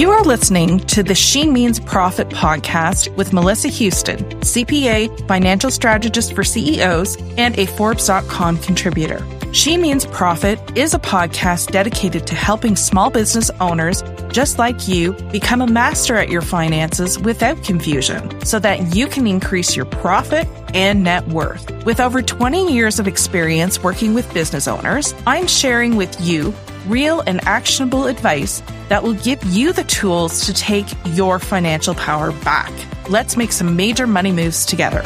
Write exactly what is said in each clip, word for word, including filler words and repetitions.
You are listening to the She Means Profit podcast with Melissa Houston, C P A, financial strategist for C E Os, and a Forbes dot com contributor. She Means Profit is a podcast dedicated to helping small business owners just like you become a master at your finances without confusion so that you can increase your profit and net worth. With over twenty years of experience working with business owners, I'm sharing with you real and actionable advice that will give you the tools to take your financial power back. Let's make some major money moves together.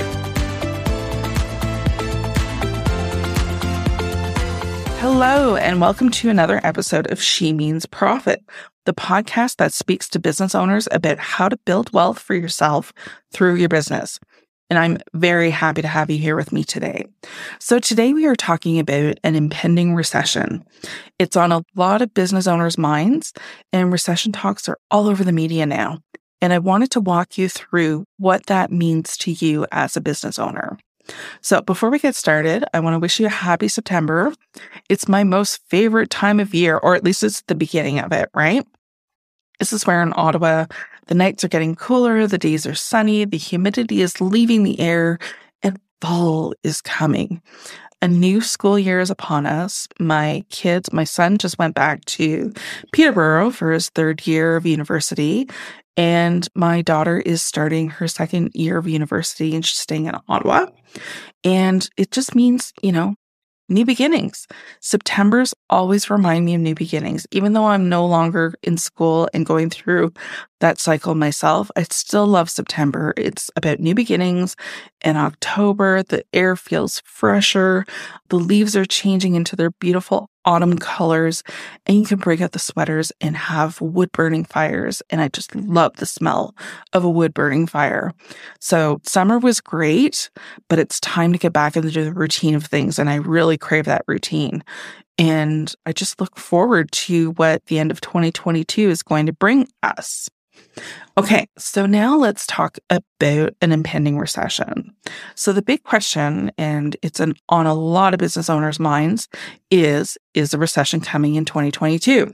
Hello, and welcome to another episode of She Means Profit, the podcast that speaks to business owners about how to build wealth for yourself through your business. And I'm very happy to have you here with me today. So today we are talking about an impending recession. It's on a lot of business owners' minds, and recession talks are all over the media now. And I wanted to walk you through what that means to you as a business owner. So before we get started, I want to wish you a happy September. It's my most favorite time of year, or at least it's the beginning of it, right? This is where in Ottawa, the nights are getting cooler, the days are sunny, the humidity is leaving the air, and fall is coming. A new school year is upon us. My kids, my son just went back to Peterborough for his third year of university, and my daughter is starting her second year of university and she's staying in Ottawa. And it just means, you know, new beginnings. Septembers always remind me of new beginnings. Even though I'm no longer in school and going through that cycle myself, I still love September. It's about new beginnings. In October, the air feels fresher. The leaves are changing into their beautiful autumn colors, and you can break out the sweaters and have wood burning fires. And I just love the smell of a wood burning fire. So summer was great, but it's time to get back into the routine of things. And I really crave that routine. And I just look forward to what the end of twenty twenty-two is going to bring us. Okay, so now let's talk about an impending recession. So the big question, and it's an, on a lot of business owners' minds, is, is a recession coming in twenty twenty-two?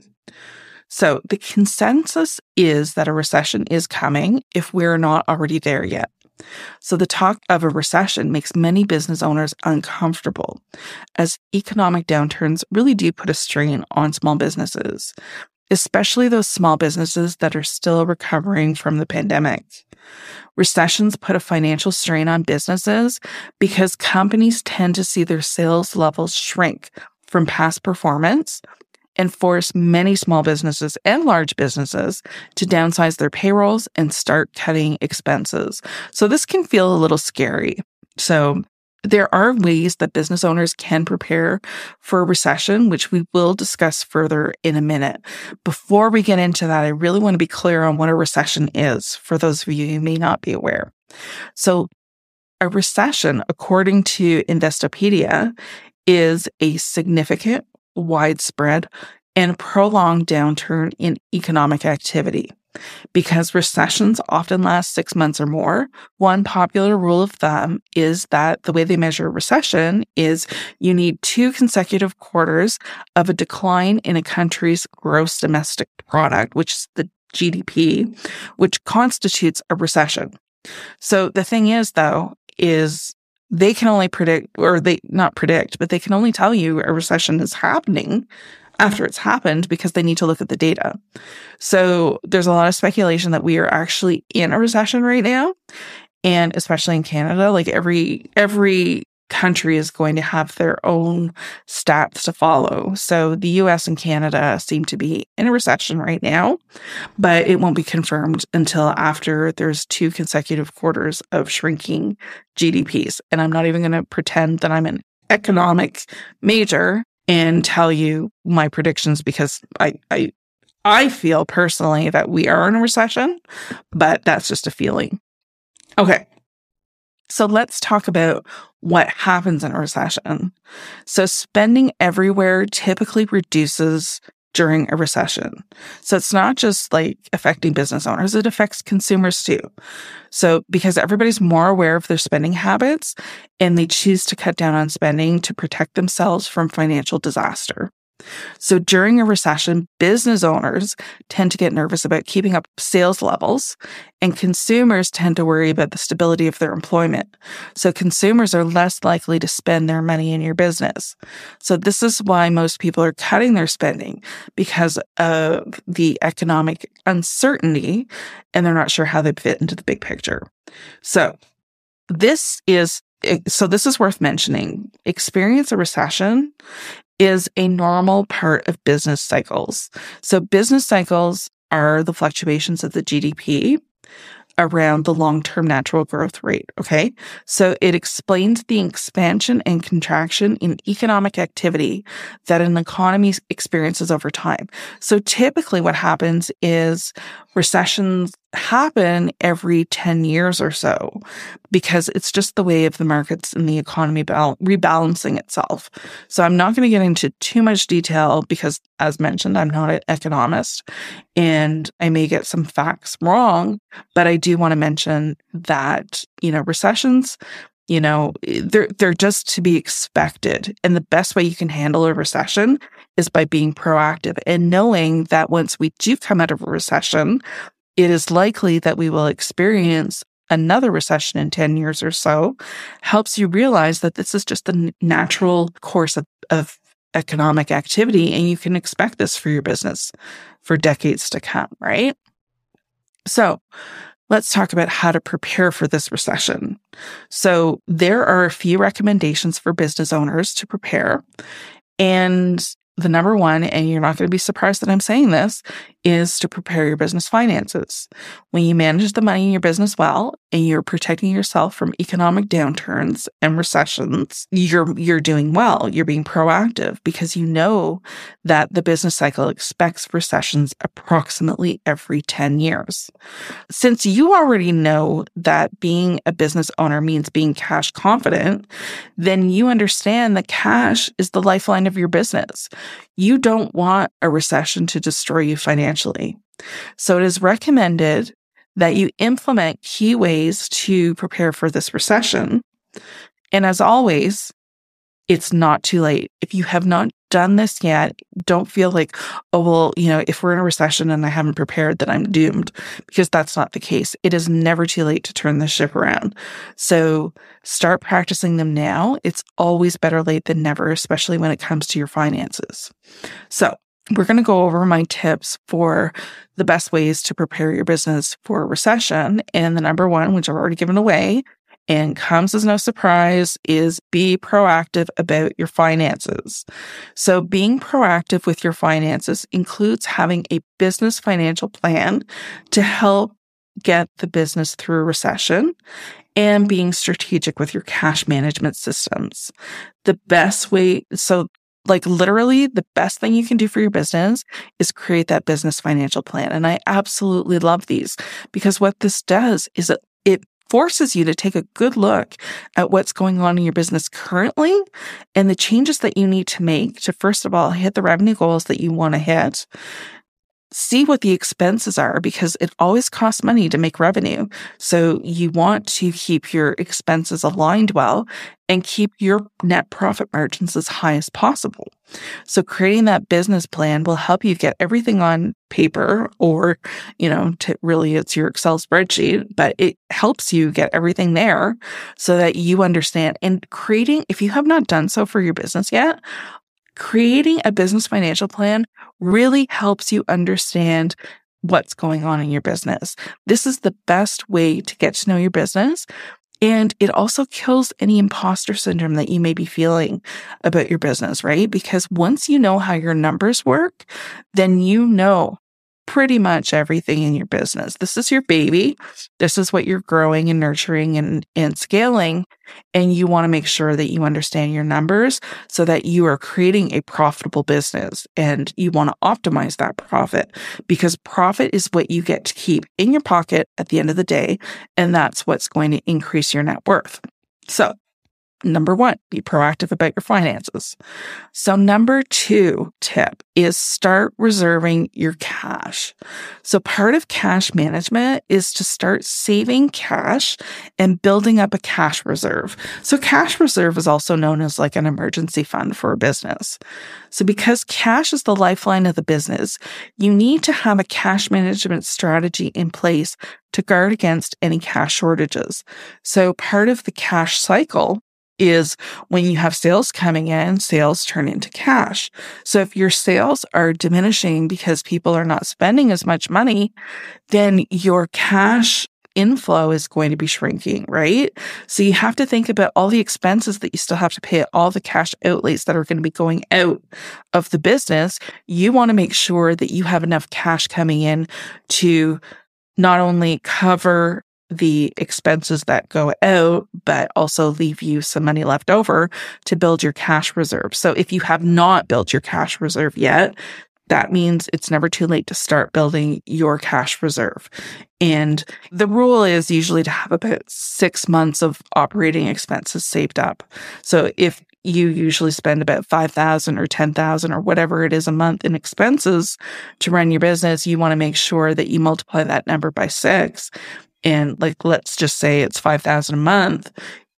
So the consensus is that a recession is coming if we're not already there yet. So the talk of a recession makes many business owners uncomfortable, as economic downturns really do put a strain on small businesses, especially those small businesses that are still recovering from the pandemic. Recessions put a financial strain on businesses because companies tend to see their sales levels shrink from past performance and force many small businesses and large businesses to downsize their payrolls and start cutting expenses. So this can feel a little scary. So there are ways that business owners can prepare for a recession, which we will discuss further in a minute. Before we get into that, I really want to be clear on what a recession is for those of you who may not be aware. So a recession, according to Investopedia, is a significant, widespread, and prolonged downturn in economic activity. Because recessions often last six months or more, one popular rule of thumb is that the way they measure recession is you need two consecutive quarters of a decline in a country's gross domestic product, which is the G D P, which constitutes a recession. So the thing is, though, is they can only predict, or they not predict, but they can only tell you a recession is happening after it's happened because they need to look at the data. So there's a lot of speculation that we are actually in a recession right now. And especially in Canada, like every, every country is going to have their own stats to follow. So the U S and Canada seem to be in a recession right now, but it won't be confirmed until after there's two consecutive quarters of shrinking G D Ps. And I'm not even going to pretend that I'm an economic major and tell you my predictions because I, I, I feel personally that we are in a recession, but that's just a feeling. Okay. So let's talk about what happens in a recession. So spending everywhere typically reduces during a recession. So it's not just like affecting business owners, it affects consumers too. So because everybody's more aware of their spending habits and they choose to cut down on spending to protect themselves from financial disaster. So during a recession, business owners tend to get nervous about keeping up sales levels, and consumers tend to worry about the stability of their employment. So consumers are less likely to spend their money in your business. So this is why most people are cutting their spending, because of the economic uncertainty, and they're not sure how they fit into the big picture. So this is so this is worth mentioning. Experience a recession is a normal part of business cycles. So business cycles are the fluctuations of the G D P around the long-term natural growth rate, okay? So it explains the expansion and contraction in economic activity that an economy experiences over time. So typically what happens is recessions happen every ten years or so, because it's just the way of the markets and the economy bal- rebalancing itself. So I'm not going to get into too much detail because, as mentioned, I'm not an economist and I may get some facts wrong, but I do want to mention that, you know, recessions, you know, they're, they're just to be expected. And the best way you can handle a recession is by being proactive and knowing that once we do come out of a recession, it is likely that we will experience another recession in ten years or so. Helps you realize that this is just the natural course of, of economic activity, and you can expect this for your business for decades to come, right? So let's talk about how to prepare for this recession. So there are a few recommendations for business owners to prepare. And the number one, and you're not going to be surprised that I'm saying this, is to prepare your business finances. When you manage the money in your business well, and you're protecting yourself from economic downturns and recessions, you're you're doing well. You're being proactive because you know that the business cycle expects recessions approximately every ten years. Since you already know that being a business owner means being cash confident, then you understand that cash is the lifeline of your business. You don't want a recession to destroy you financially. So it is recommended that you implement key ways to prepare for this recession. And as always, it's not too late. If you have not done this yet, don't feel like, oh, well, you know, if we're in a recession and I haven't prepared, then I'm doomed, because that's not the case. It is never too late to turn the ship around. So start practicing them now. It's always better late than never, especially when it comes to your finances. So we're going to go over my tips for the best ways to prepare your business for a recession. And the number one, which I've already given away, and comes as no surprise, is be proactive about your finances. So being proactive with your finances includes having a business financial plan to help get the business through a recession, and being strategic with your cash management systems. The best way, so like literally the best thing you can do for your business is create that business financial plan. And I absolutely love these, because what this does is it, it forces you to take a good look at what's going on in your business currently and the changes that you need to make to, first of all, hit the revenue goals that you want to hit. See what the expenses are, because it always costs money to make revenue. So you want to keep your expenses aligned well and keep your net profit margins as high as possible. So creating that business plan will help you get everything on paper, or, you know, to really it's your Excel spreadsheet, but it helps you get everything there so that you understand. And creating, if you have not done so for your business yet, creating a business financial plan really helps you understand what's going on in your business. This is the best way to get to know your business. And it also kills any imposter syndrome that you may be feeling about your business, right? Because once you know how your numbers work, then you know pretty much everything in your business. This is your baby. This is what you're growing and nurturing and, and scaling. And you want to make sure that you understand your numbers so that you are creating a profitable business, and you want to optimize that profit, because profit is what you get to keep in your pocket at the end of the day. And that's what's going to increase your net worth. So number one, be proactive about your finances. So number two tip is start reserving your cash. So part of cash management is to start saving cash and building up a cash reserve. So cash reserve is also known as like an emergency fund for a business. So because cash is the lifeline of the business, you need to have a cash management strategy in place to guard against any cash shortages. So part of the cash cycle is when you have sales coming in, sales turn into cash. So if your sales are diminishing because people are not spending as much money, then your cash inflow is going to be shrinking, right? So you have to think about all the expenses that you still have to pay, all the cash outlays that are going to be going out of the business. You want to make sure that you have enough cash coming in to not only cover the expenses that go out, but also leave you some money left over to build your cash reserve. So if you have not built your cash reserve yet, that means it's never too late to start building your cash reserve. And the rule is usually to have about six months of operating expenses saved up. So if you usually spend about five thousand dollars or ten thousand dollars or whatever it is a month in expenses to run your business, you want to make sure that you multiply that number by six. And like, let's just say it's five thousand dollars a month.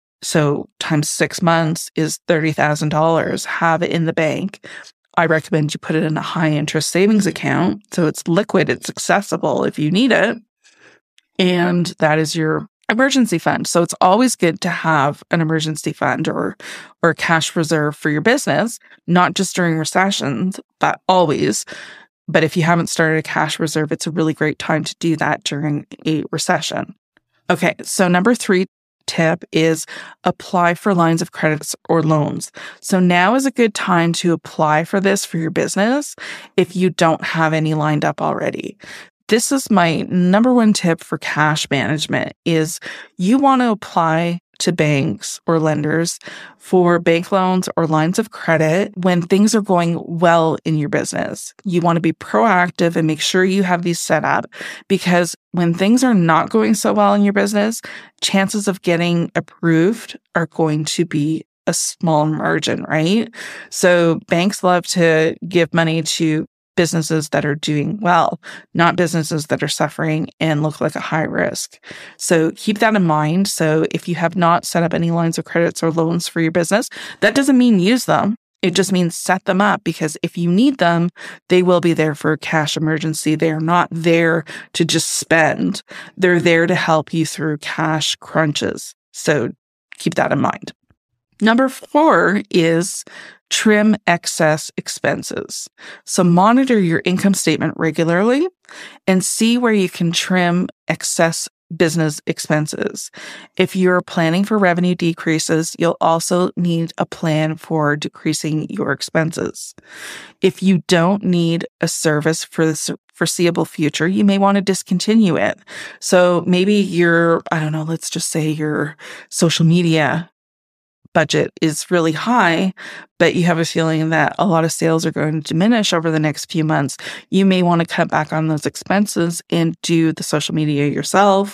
So times six months is thirty thousand dollars. Have it in the bank. I recommend you put it in a high interest savings account. So it's liquid, it's accessible if you need it. And that is your emergency fund. So it's always good to have an emergency fund or, or cash reserve for your business, not just during recessions, but always. But if you haven't started a cash reserve, it's a really great time to do that during a recession. Okay, so number three tip is apply for lines of credits or loans. So now is a good time to apply for this for your business if you don't have any lined up already. This is my number one tip for cash management is you want to apply to banks or lenders for bank loans or lines of credit when things are going well in your business. You want to be proactive and make sure you have these set up because when things are not going so well in your business, chances of getting approved are going to be a small margin, right? So banks love to give money to businesses that are doing well, not businesses that are suffering and look like a high risk. So keep that in mind. So if you have not set up any lines of credits or loans for your business, that doesn't mean use them. It just means set them up because if you need them, they will be there for a cash emergency. They are not there to just spend. They're there to help you through cash crunches. So keep that in mind. Number four is trim excess expenses. So monitor your income statement regularly and see where you can trim excess business expenses. If you're planning for revenue decreases, you'll also need a plan for decreasing your expenses. If you don't need a service for the foreseeable future, you may want to discontinue it. So maybe your, I don't know, let's just say your social media budget is really high, but you have a feeling that a lot of sales are going to diminish over the next few months, you may want to cut back on those expenses and do the social media yourself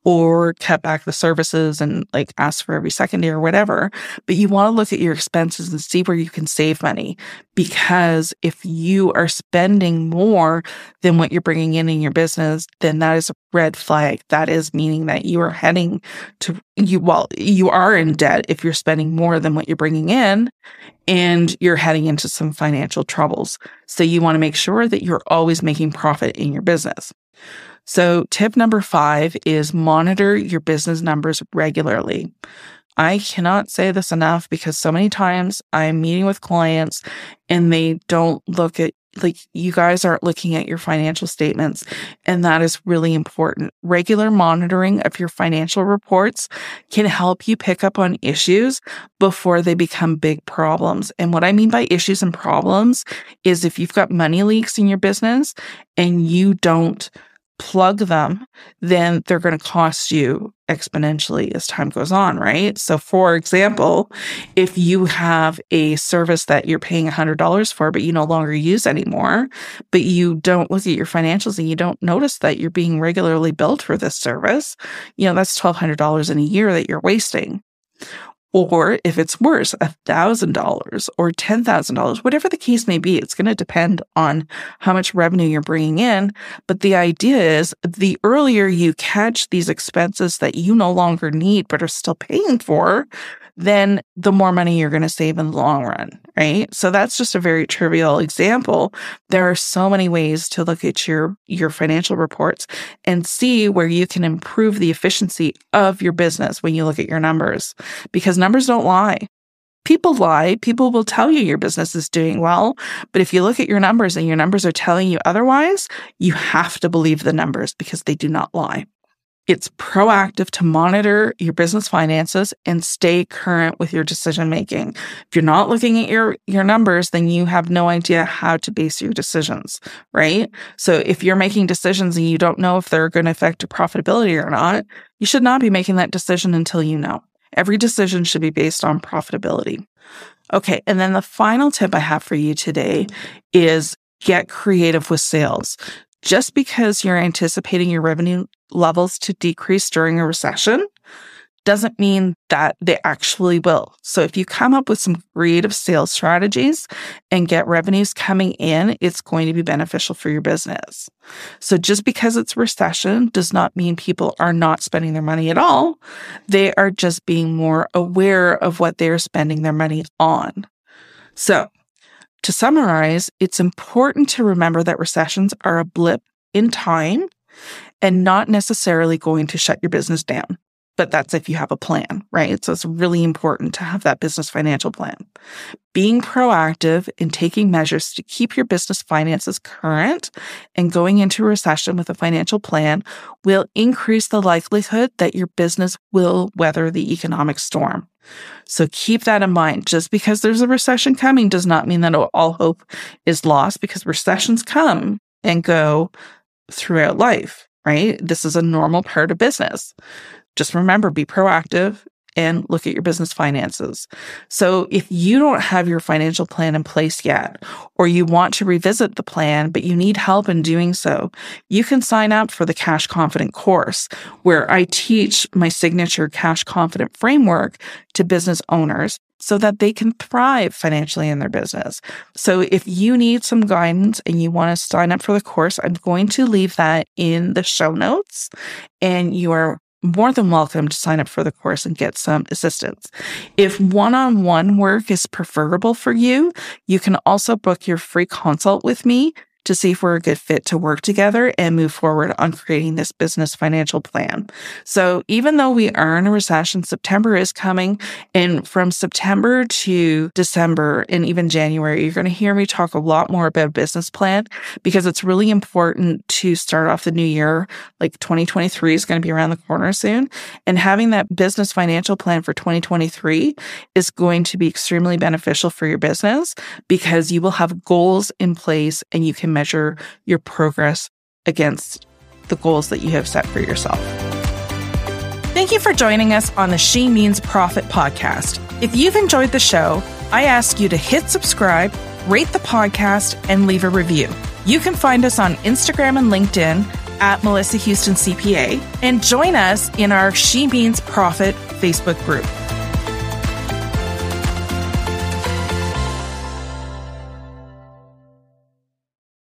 or cut back the services and like ask for every second day or whatever. But you want to look at your expenses and see where you can save money because if you are spending more than what you're bringing in in your business, then that is a red flag. That is meaning that you are heading to you. Well, you are in debt if you're spending more than what you're bringing in. And you're heading into some financial troubles. So you want to make sure that you're always making profit in your business. So tip number five is monitor your business numbers regularly. I cannot say this enough because so many times I'm meeting with clients and they don't look at like you guys aren't looking at your financial statements, and that is really important. Regular monitoring of your financial reports can help you pick up on issues before they become big problems. And what I mean by issues and problems is if you've got money leaks in your business and you don't plug them, then they're going to cost you exponentially as time goes on, right? So for example, if you have a service that you're paying one hundred dollars for, but you no longer use anymore, but you don't look at your financials and you don't notice that you're being regularly billed for this service, you know, that's twelve hundred dollars in a year that you're wasting. Or if it's worse, one thousand dollars or ten thousand dollars, whatever the case may be, it's going to depend on how much revenue you're bringing in. But the idea is the earlier you catch these expenses that you no longer need but are still paying for, then the more money you're going to save in the long run, right? So that's just a very trivial example. There are so many ways to look at your, your financial reports and see where you can improve the efficiency of your business when you look at your numbers, because numbers don't lie. People lie. People will tell you your business is doing well. But if you look at your numbers and your numbers are telling you otherwise, you have to believe the numbers because they do not lie. It's proactive to monitor your business finances and stay current with your decision making. If you're not looking at your, your numbers, then you have no idea how to base your decisions, right? So if you're making decisions and you don't know if they're going to affect your profitability or not, you should not be making that decision until you know. Every decision should be based on profitability. Okay, and then the final tip I have for you today is get creative with sales. Just because you're anticipating your revenue levels to decrease during a recession doesn't mean that they actually will. So if you come up with some creative sales strategies and get revenues coming in, it's going to be beneficial for your business. So just because it's recession does not mean people are not spending their money at all. They are just being more aware of what they're spending their money on. So to summarize, it's important to remember that recessions are a blip in time and not necessarily going to shut your business down. But that's if you have a plan, right? So it's really important to have that business financial plan. Being proactive in taking measures to keep your business finances current and going into a recession with a financial plan will increase the likelihood that your business will weather the economic storm. So keep that in mind. Just because there's a recession coming does not mean that all hope is lost, because recessions come and go throughout life, right? This is a normal part of business. Just remember, be proactive and look at your business finances. So if you don't have your financial plan in place yet, or you want to revisit the plan, but you need help in doing so, you can sign up for the Cash Confident course, where I teach my signature Cash Confident framework to business owners so that they can thrive financially in their business. So if you need some guidance and you want to sign up for the course, I'm going to leave that in the show notes, and you are more than welcome to sign up for the course and get some assistance. If one-on-one work is preferable for you, you can also book your free consult with me to see if we're a good fit to work together and move forward on creating this business financial plan. So even though we are in a recession, September is coming, and from September to December and even January, you're going to hear me talk a lot more about business plan, because it's really important to start off the new year. Like twenty twenty-three is going to be around the corner soon, and having that business financial plan for twenty twenty-three is going to be extremely beneficial for your business, because you will have goals in place and you can measure your progress against the goals that you have set for yourself. Thank you for joining us on the She Means Profit podcast. If you've enjoyed the show, I ask you to hit subscribe, rate the podcast, and leave a review. You can find us on Instagram and LinkedIn at Melissa Houston C P A, and join us in our She Means Profit Facebook group.